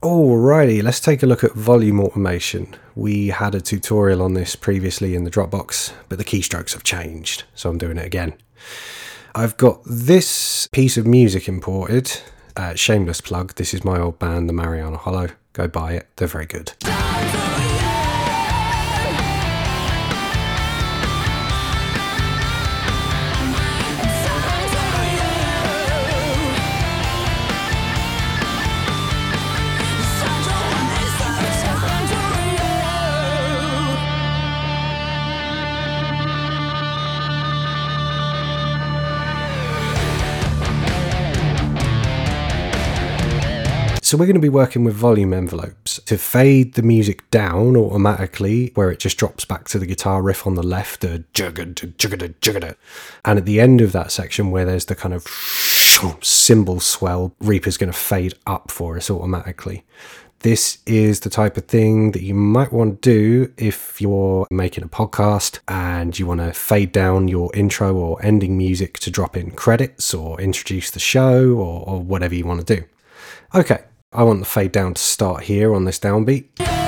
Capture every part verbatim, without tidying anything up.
Alrighty, let's take a look at volume automation. We had a tutorial on this previously in the Dropbox, but the keystrokes have changed, so I'm doing it again. I've got this piece of music imported, uh, shameless plug, this is my old band, the Mariana Hollow. Go buy it, they're very good. So we're going to be working with volume envelopes to fade the music down automatically, where it just drops back to the guitar riff on the left, the jugga jugga jugga, and at the end of that section where there's the kind of cymbal swell, Reaper's going to fade up for us automatically. This is the type of thing that you might want to do if you're making a podcast and you want to fade down your intro or ending music to drop in credits or introduce the show or, or whatever you want to do. Okay. I want the fade down to start here on this downbeat.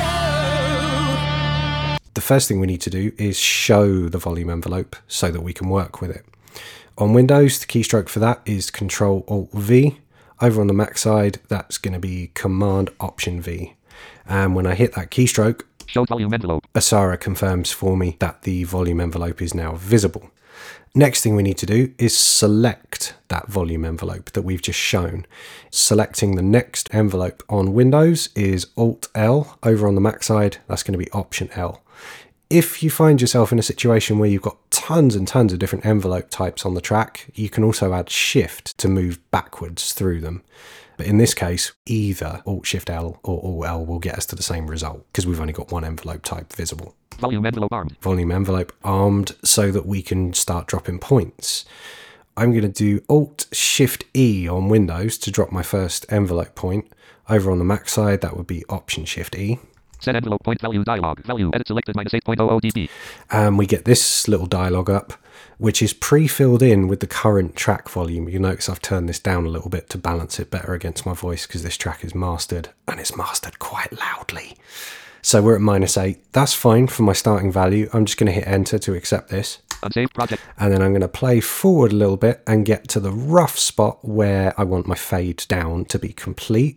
The first thing we need to do is show the volume envelope so that we can work with it. On Windows, the keystroke for that is Control Alt V. Over on the Mac side, that's going to be Command Option V. And when I hit that keystroke, show volume envelope, Asara confirms for me that the volume envelope is now visible. Next thing we need to do is select that volume envelope that we've just shown. Selecting the next envelope on Windows is Alt L. Over on the Mac side, that's going to be Option L. If you find yourself in a situation where you've got tons and tons of different envelope types on the track, you can also add Shift to move backwards through them. But in this case, either Alt Shift L or Alt L will get us to the same result because we've only got one envelope type visible. Volume envelope armed. Volume envelope armed so that we can start dropping points. I'm going to do Alt Shift E on Windows to drop my first envelope point. Over on the Mac side, that would be Option Shift E. Set envelope point value dialog. Value edit selected minus eight point zero zero dB. And we get this little dialog up, which is pre-filled in with the current track volume. You'll notice I've turned this down a little bit to balance it better against my voice because this track is mastered, and it's mastered quite loudly. So we're at minus eight. That's fine for my starting value. I'm just going to hit enter to accept this. Unsaved project. And then I'm going to play forward a little bit and get to the rough spot where I want my fade down to be complete.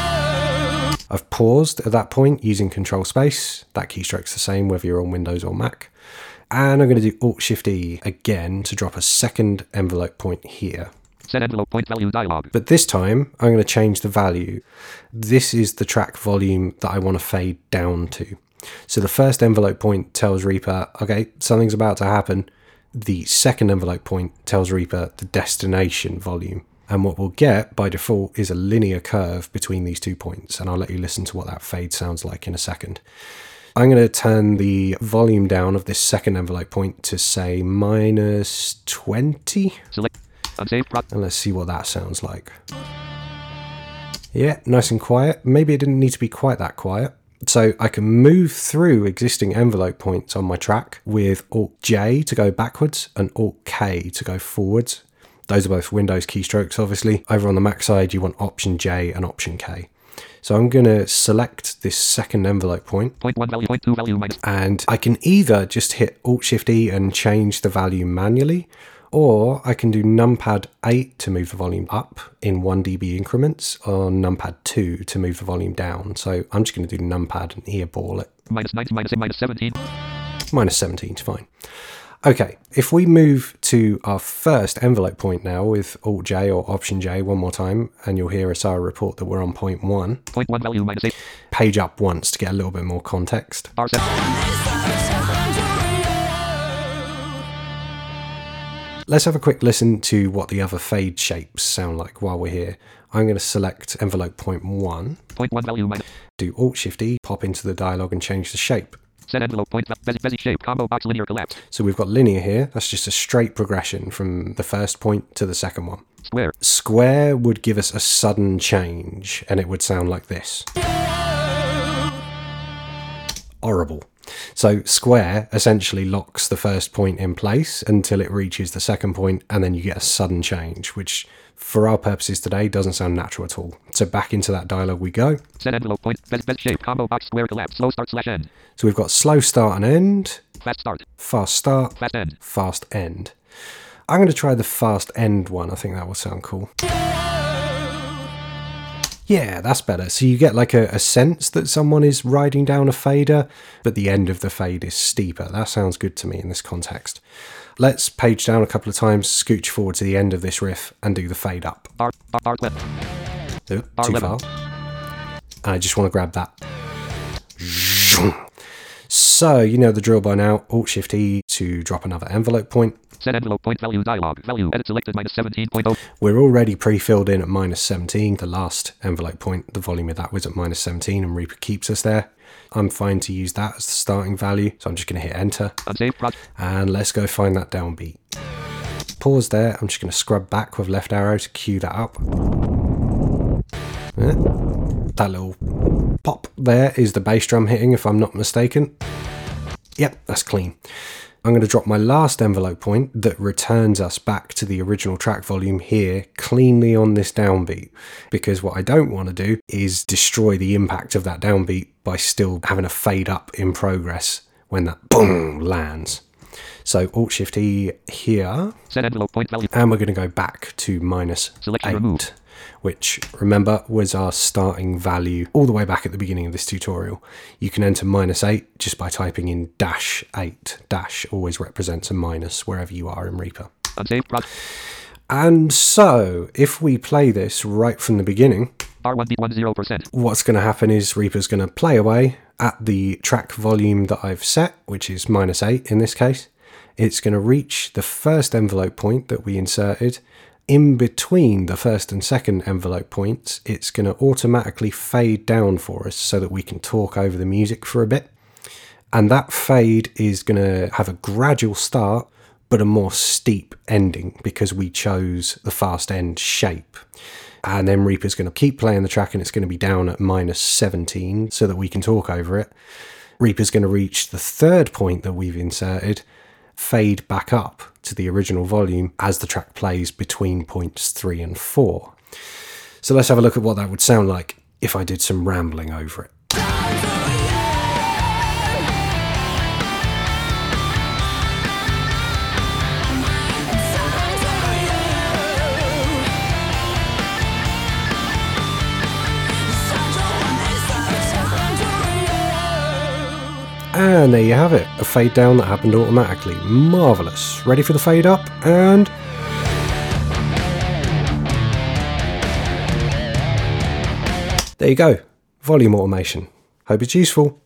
I've paused at that point using Control Space. That keystroke's the same whether you're on Windows or Mac. And I'm going to do Alt Shift E again to drop a second envelope point here. Set envelope point value dialog. But this time, I'm going to change the value. This is the track volume that I want to fade down to. So the first envelope point tells Reaper, okay, something's about to happen. The second envelope point tells Reaper the destination volume. And what we'll get by default is a linear curve between these two points. And I'll let you listen to what that fade sounds like in a second. I'm going to turn the volume down of this second envelope point to say minus twenty. Select. Unsaved pro- and let's see what that sounds like. Yeah, nice and quiet. Maybe it didn't need to be quite that quiet. So I can move through existing envelope points on my track with Alt J to go backwards and Alt K to go forwards. Those are both Windows keystrokes, obviously. Over on the Mac side, you want Option J and Option K. So I'm going to select this second envelope point. Point one value, point two value minus. And I can either just hit Alt Shift E and change the value manually, or I can do numpad eight to move the volume up in one dB increments, or numpad two to move the volume down. So I'm just going to do numpad and earball it. Minus ninety, minus eight, minus seventeen. Minus seventeen is fine. Okay, if we move to our first envelope point now with Alt J or Option J one more time, and you'll hear Asara report that we're on point one. Point one value minus eight. Page up once to get a little bit more context. R seven. Let's have a quick listen to what the other fade shapes sound like while we're here. I'm going to select envelope point one. Point one value minus. Do Alt Shift E, pop into the dialog and change the shape. Set envelope point Bezier Bezier shape combo box linear collapse. So we've got linear here. That's just a straight progression from the first point to the second one. Square. Square would give us a sudden change, and it would sound like this. Horrible. So square essentially locks the first point in place until it reaches the second point, and then you get a sudden change, which for our purposes today doesn't sound natural at all. So back into that dialogue we go. Set envelope point. Best best shape. Combo box square collapse. Slow start slash end. So we've got slow start and end, Fast start. fast start, Fast end. fast end. I'm going to try the fast end one. I think that will sound cool. Yeah, that's better. So you get like a, a sense that someone is riding down a fader, but the end of the fade is steeper. That sounds good to me in this context. Let's page down a couple of times, scooch forward to the end of this riff, and do the fade up. R R R twelve. Oh, R too eleven. far. And I just want to grab that. So, you know the drill by now. Alt-Shift-E to drop another envelope point. Set envelope point value dialog. Value edit selected minus seventeen point zero. We're already pre-filled in at minus seventeen. The last envelope point, the volume of that was at minus seventeen, and Reaper keeps us there. I'm fine to use that as the starting value, so I'm just going to hit enter. Unsaved project. And let's go find that downbeat. Pause there. I'm just going to scrub back with left arrow to cue that up. Yeah. That little pop there is the bass drum hitting, if I'm not mistaken. Yep, that's clean. I'm going to drop my last envelope point that returns us back to the original track volume here cleanly on this downbeat, because what I don't want to do is destroy the impact of that downbeat by still having a fade up in progress when that boom lands. So Alt-Shift-E here, Set envelope point value. and we're going to go back to minus Selection eight, removed. which, remember, was our starting value all the way back at the beginning of this tutorial. You can enter minus eight just by typing in dash eight. Dash always represents a minus wherever you are in Reaper. Unsaved project. And so, if we play this right from the beginning, R one beat one zero percent. what's going to happen is Reaper's going to play away at the track volume that I've set, which is minus eight in this case. It's going to reach the first envelope point that we inserted. In between the first and second envelope points, it's going to automatically fade down for us so that we can talk over the music for a bit. And that fade is going to have a gradual start, but a more steep ending because we chose the fast end shape. And then Reaper's going to keep playing the track, and it's going to be down at minus seventeen so that we can talk over it. Reaper's going to reach the third point that we've inserted, fade back up to the original volume as the track plays between points three and four. So let's have a look at what that would sound like if I did some rambling over it. And there you have it, a fade down that happened automatically. Marvellous. Ready for the fade up, and... there you go, volume automation. Hope it's useful.